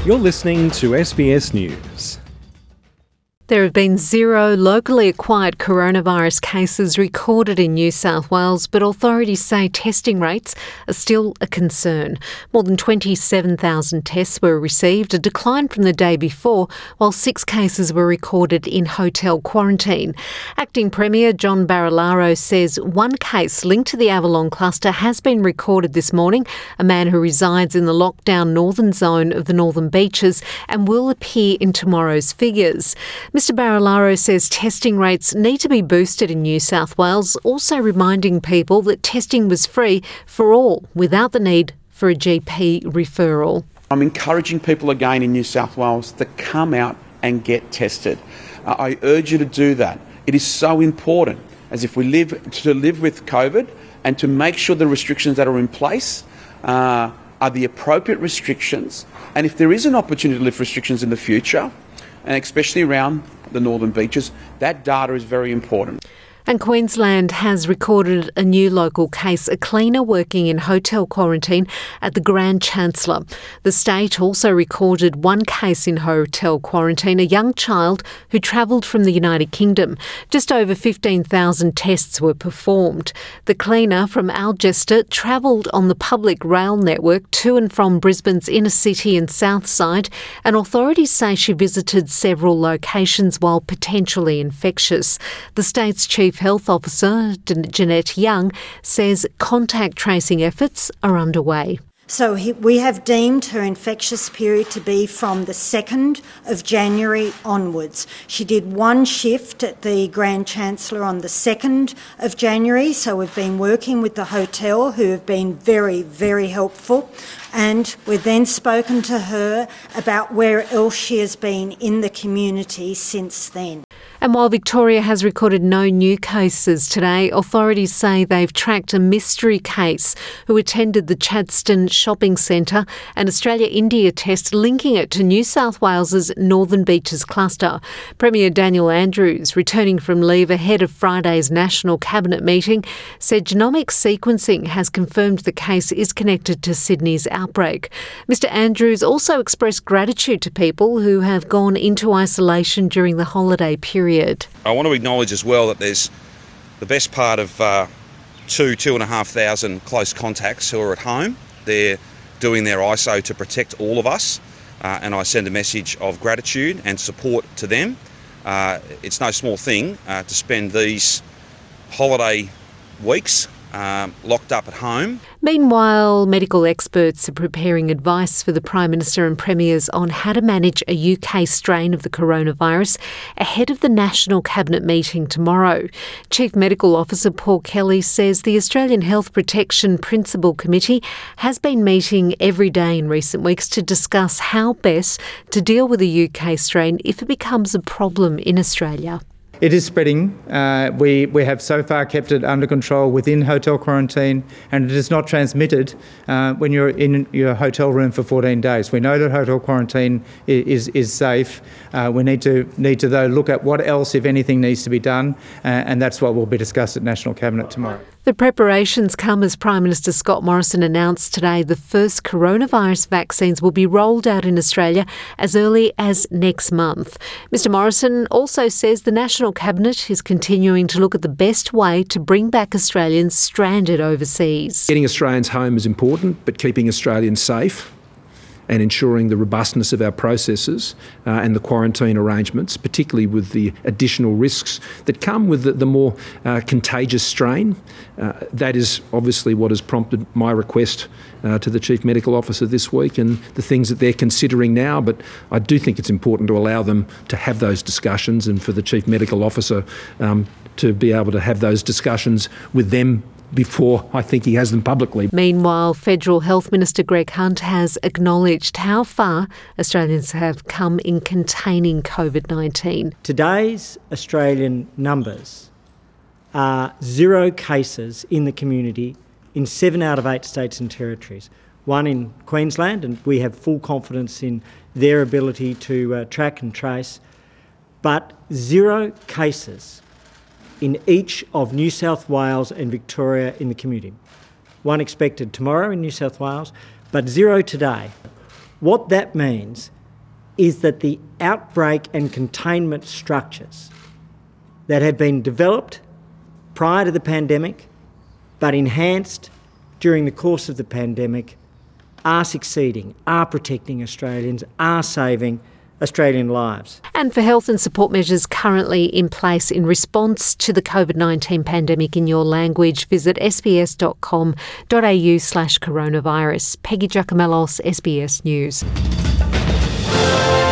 You're listening to SBS News. There have been 0 locally acquired coronavirus cases recorded in New South Wales, but authorities say testing rates are still a concern. More than 27,000 tests were received, a decline from the day before, while 6 cases were recorded in hotel quarantine. Acting Premier John Barilaro says 1 case linked to the Avalon cluster has been recorded this morning, a man who resides in the lockdown northern zone of the Northern Beaches and will appear in tomorrow's figures. Mr Barilaro says testing rates need to be boosted in New South Wales, also reminding people that testing was free for all without the need for a GP referral. I'm encouraging people again in New South Wales to come out and get tested. I urge you to do that. It is so important, as if we live with COVID, and to make sure the restrictions that are in place are the appropriate restrictions. And if there is an opportunity to lift restrictions in the future, and especially around the Northern Beaches, that data is very important. And Queensland has recorded a new local case, a cleaner working in hotel quarantine at the Grand Chancellor. The state also recorded 1 case in hotel quarantine, a young child who travelled from the United Kingdom. Just over 15,000 tests were performed. The cleaner from Algester travelled on the public rail network to and from Brisbane's inner city and south side, and authorities say she visited several locations while potentially infectious. The state's Chief Health Officer, Jeanette Young, says contact tracing efforts are underway. So we have deemed her infectious period to be from the 2nd of January onwards. She did 1 shift at the Grand Chancellor on the 2nd of January, so we've been working with the hotel, who have been very, very helpful, and we've then spoken to her about where else she has been in the community since then. And while Victoria has recorded no new cases today, authorities say they've tracked a mystery case who attended the Chadstone Shopping Centre, an Australia-India test linking it to New South Wales's Northern Beaches cluster. Premier Daniel Andrews, returning from leave ahead of Friday's National Cabinet meeting, said genomic sequencing has confirmed the case is connected to Sydney's outbreak. Mr Andrews also expressed gratitude to people who have gone into isolation during the holiday period. I want to acknowledge as well that there's the best part of 2,500 close contacts who are at home. They're doing their ISO to protect all of us, and I send a message of gratitude and support to them. It's no small thing to spend these holiday weeks locked up at home. Meanwhile, medical experts are preparing advice for the Prime Minister and Premiers on how to manage a UK strain of the coronavirus ahead of the National Cabinet meeting tomorrow. Chief Medical Officer Paul Kelly says the Australian Health Protection Principal Committee has been meeting every day in recent weeks to discuss how best to deal with the UK strain if it becomes a problem in Australia. It is spreading. We have so far kept it under control within hotel quarantine, and it is not transmitted when you're in your hotel room for 14 days. We know that hotel quarantine is safe. We need to though look at what else, if anything, needs to be done, and that's what will be discussed at National Cabinet tomorrow. The preparations come as Prime Minister Scott Morrison announced today the first coronavirus vaccines will be rolled out in Australia as early as next month. Mr Morrison also says the National Cabinet is continuing to look at the best way to bring back Australians stranded overseas. Getting Australians home is important, but keeping Australians safe and ensuring the robustness of our processes and the quarantine arrangements, particularly with the additional risks that come with the more contagious strain. That is obviously what has prompted my request to the Chief Medical Officer this week and the things that they're considering now. But I do think it's important to allow them to have those discussions and for the Chief Medical Officer to be able to have those discussions with them before I think he has them publicly. Meanwhile, Federal Health Minister Greg Hunt has acknowledged how far Australians have come in containing COVID-19. Today's Australian numbers are 0 cases in the community in 7 out of 8 states and territories. 1 in Queensland, and we have full confidence in their ability to track and trace, but 0 cases in each of New South Wales and Victoria in the community. 1 expected tomorrow in New South Wales, but 0 today. What that means is that the outbreak and containment structures that have been developed prior to the pandemic but enhanced during the course of the pandemic are succeeding, are protecting Australians, are saving Australian lives. And for health and support measures currently in place in response to the COVID-19 pandemic in your language, visit sbs.com.au/coronavirus. Peggy Giacomellos, SBS News.